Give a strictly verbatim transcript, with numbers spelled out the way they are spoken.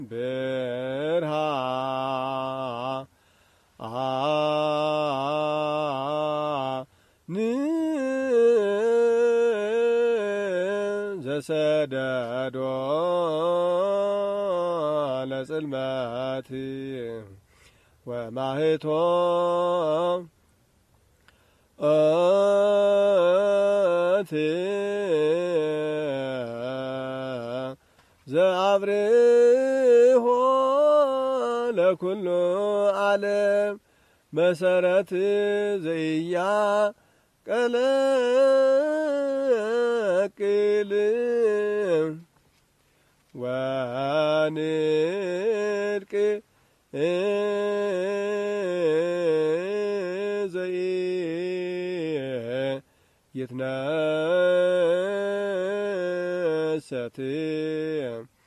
ብርሃን ዘሰደዶ ለጽልመት ወማህቶት ዘአብርሆ ለኩሉ ዓለም መሰረት ዘኢያቀለቅል ወንድቅ ዘኢይትነሰት